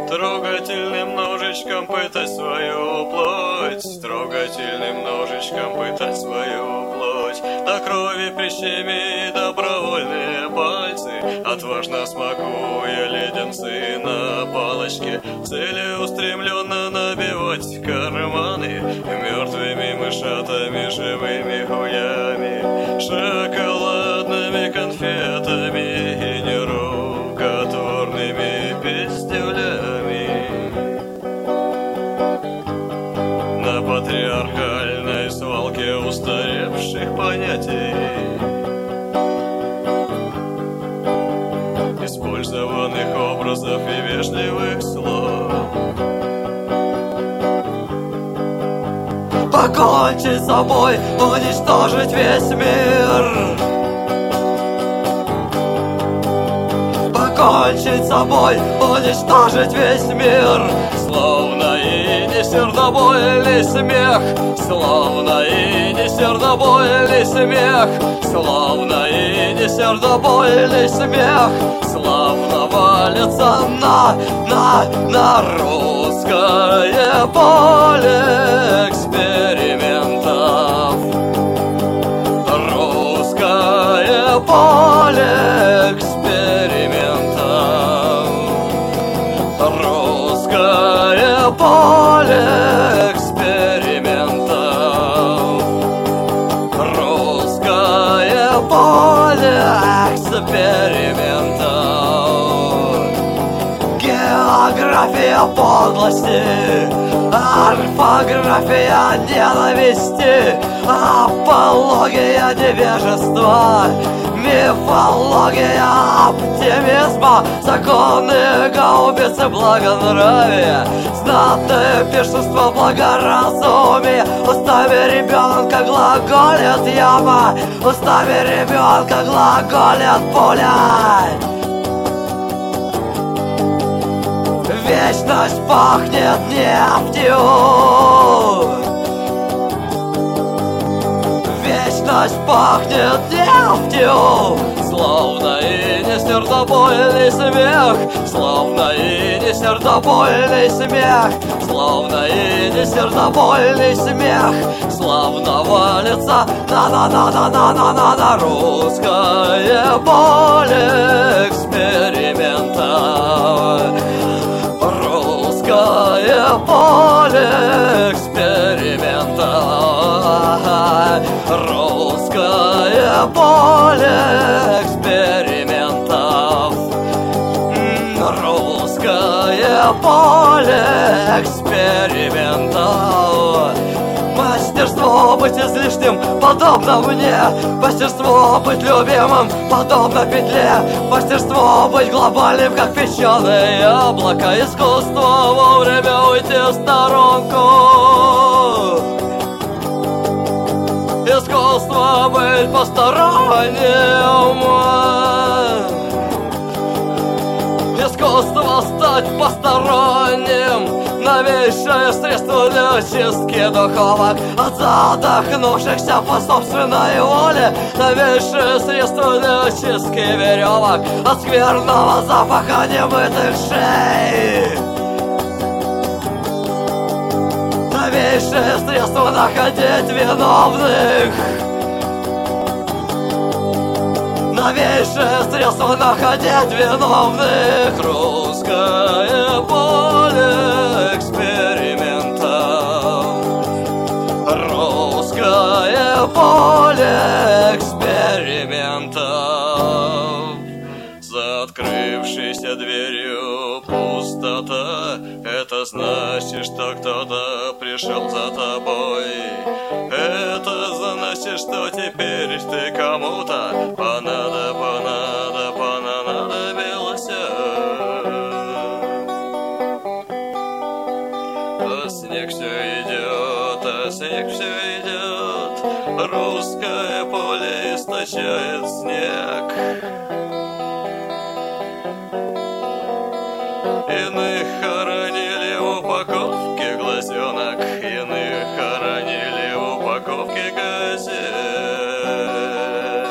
Трогательным ножичком пытать свою плоть, трогательным ножичком пытать свою плоть. До крови прищеми добровольные пальцы, отважно смакуя леденцы на палочке, целеустремленно набивать карманы мертвыми мышатами, живыми хуями, шоколадными конфетами и нерукотворными пиздюлями. На патриархальной свалке устаревших понятий, использованных образов и вежливых слов, покончить с собой, уничтожить весь мир. Покончить с собой, уничтожить весь мир. Словно и не сердобольный смех, словно и не сердобольный смех, словно и не сердобольный смех, славно валится на русское поле экспериментов. Русское поле экспериментов. Русское поле экспериментов. Русское поле экспериментов. География подлости, орфография ненависти, апология невежества, мифология оптимизма, законы гаубицы благонравия, знатное пиршество благоразумия. Устами ребенка глаголит яма, устами ребенка глаголит пуля. Вечность пахнет нефтью. Вечность пахнет нефтью. Словно и не сердобольный смех, словно и не сердобольный смех, словно и не сердобольный смех, славно валится на русское поле эксперимента. Русское поле эксперимента. Русское поле экспериментов. Русское поле экспериментов. Мастерство быть излишним, подобно мне. Мастерство быть любимым, подобно петле. Мастерство быть глобальным, как песчаное облако. Искусство вовремя уйти в сторонку. Искусство быть посторонним. Искусство стать посторонним. Новейшее средство для очистки духовок от задохнувшихся по собственной воле. Новейшее средство для очистки веревок от скверного запаха немытых шеи. Новейшее средство находить виновных. Новейшее средство находить виновных. Русское поле экспериментов. Русское поле экспериментов. За открывшейся дверью пустота. Это значит, что кто-то пришел за тобой. Это значит, что теперь ты кому-то понадобился. А снег все идет, а снег все идет. Русское поле источает снег. Иных хоронили в упаковке глазенок, иных хоронили в упаковке газет.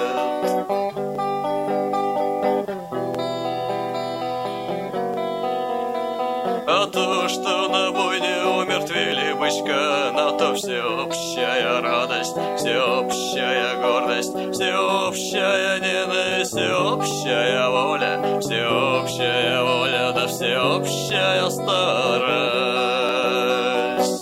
А то, что на бойне умертвили бычка, на то всеобщая радость, всеобщая гордость, всеобщая ненависть, всеобщая воля, да всеобщая старость.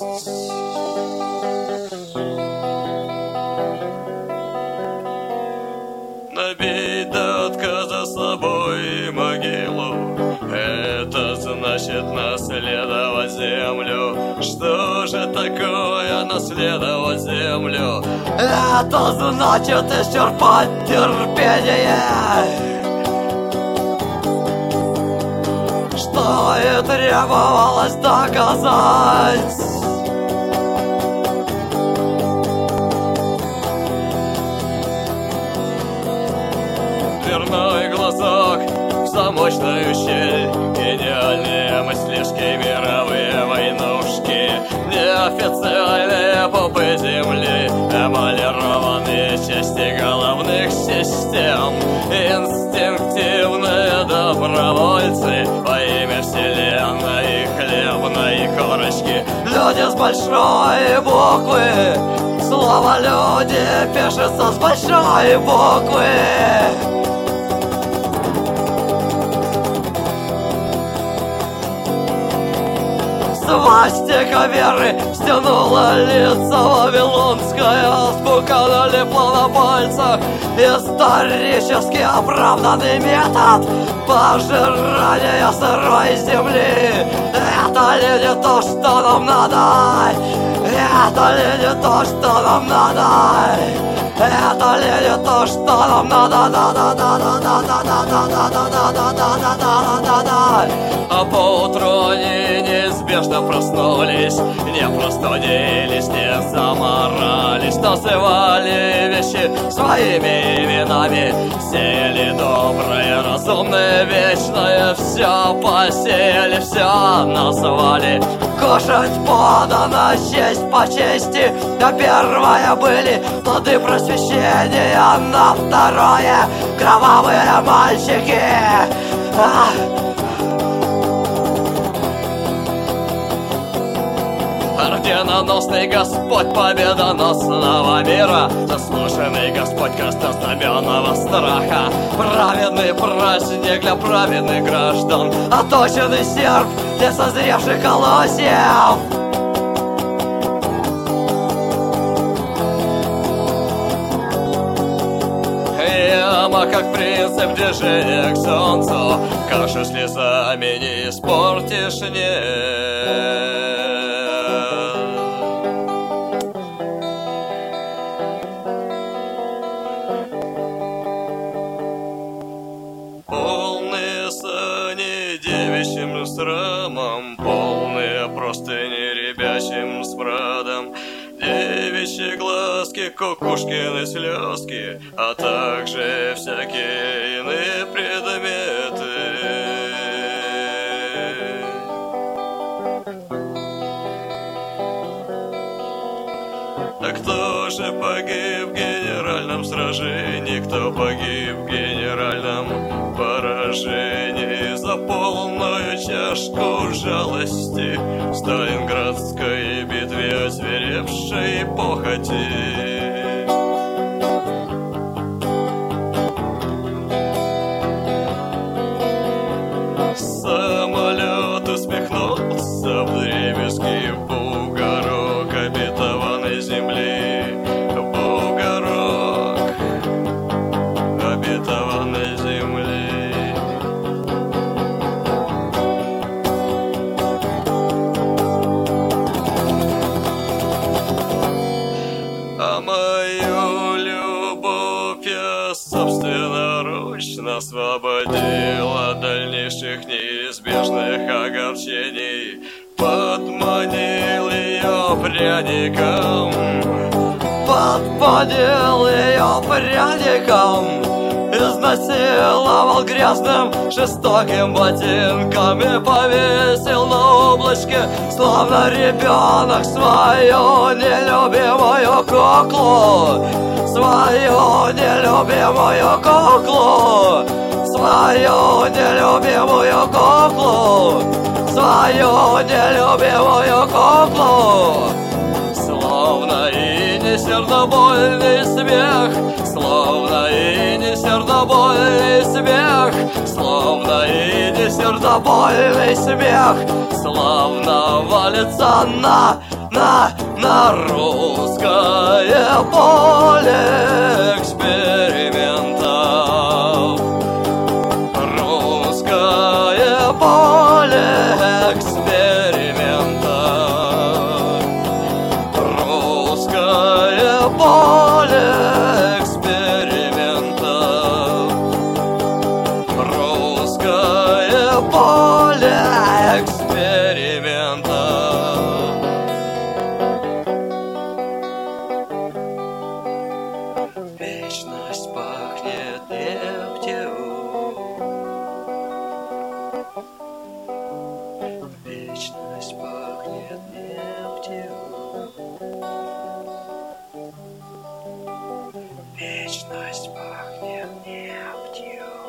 Набить до отказа собой могилу, это значит наследовать землю. Что же такое наследовать землю? Это значит исчерпать терпение, что и требовалось доказать. Дверной глазок в замочную щель, гениальные мыслишки, мировые войнушки, неофициальные попы земли, эмалированные части головных систем, инстинктивные добровольцы во имя вселенной хлебной корочки. Люди с большой буквы, слово «люди» пишется с большой буквы. Свастика веры стянула лица, вавилонская азбука налипла на пальцах. Исторически оправданный метод пожирания сырой земли. Это ли не то, что нам надо? Это ли не то, что нам надо? Это ли не то, что нам надо? А поутру они неизбежно проснулись, не простудились, не заморались, называли вещи своими именами, сеяли доброе, разумное, вечное, все посеяли, все назвали. Кушать подано, честь по чести, на первое были плоды просвещения, на второе кровавые мальчики. Орденоносный Господь победоносного мира, заслуженный Господь крестознаменного страха, праведный праздник для праведных граждан, оточенный серп для созревших колосьев. Яма, как принцип движения к солнцу, кашу слезами не испортишь, нет. Полные сани девичьим срамом, полные простыни ребячим смрадом, девичьи глазки, кукушкины слезки, а также всякие иные предметы. А кто же погиб в генеральном сражении? Кто погиб в генеральном поражении? За полную чашку жалости в Сталинградской битве озверевшей похоти. Самолет усмехнулся вдребезги в бугорок обетованной земли, бугорок обетованной земли. А мою любовь я собственноручно освободил от дальнейших неизбежных огорчений, подманил ее пряником, подманил ее пряником, изнасиловал грязным жестоким ботинком и повесил на облачке, словно ребенок, свою нелюбимую куклу, свою нелюбимую куклу, свою нелюбимую куклу, свою нелюбимую куклу. Словно и не сердобольный смех, словно и не сердобольный смех, словно и не сердобольный смех, словно валится на русское поле экспериментов. Русское поле экспериментов. Русское поле экспериментов. Русское поле экспериментов. Вечность пахнет нефтью. Вечность пахнет нефтью. Вечность пахнет нефтью.